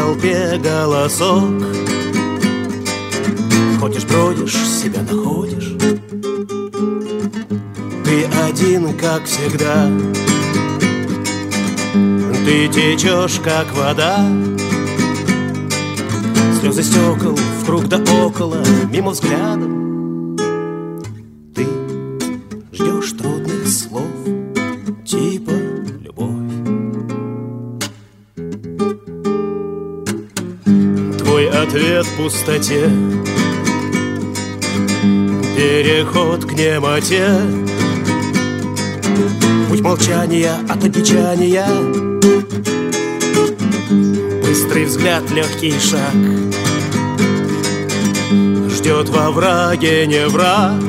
толпе голосок. Ходишь, бродишь, себя находишь. Ты один, как всегда. Ты течешь, как вода. Слезы стекол в круг да около, мимо взглядом. Ты ждешь трудных слов, типа любовь. Твой ответ в пустоте, переход к немоте. Путь молчания от одичания, быстрый взгляд, легкий шаг. Ждет во враге не враг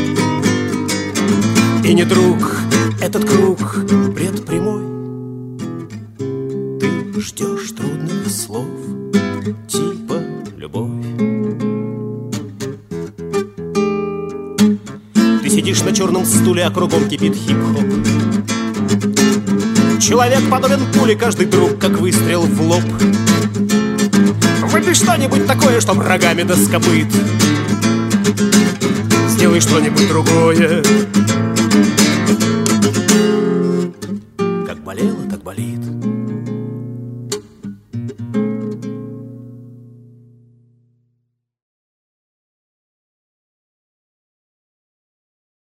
и не друг. Этот круг бред прямой. Ты ждешь трудных слов, типа любовь. Ты сидишь на черном стуле, а кругом кипит хип-хоп. Человек подобен пуле, каждый друг, как выстрел в лоб. Выпей что-нибудь такое, чтоб рогами до скопыт. Сделай что-нибудь другое,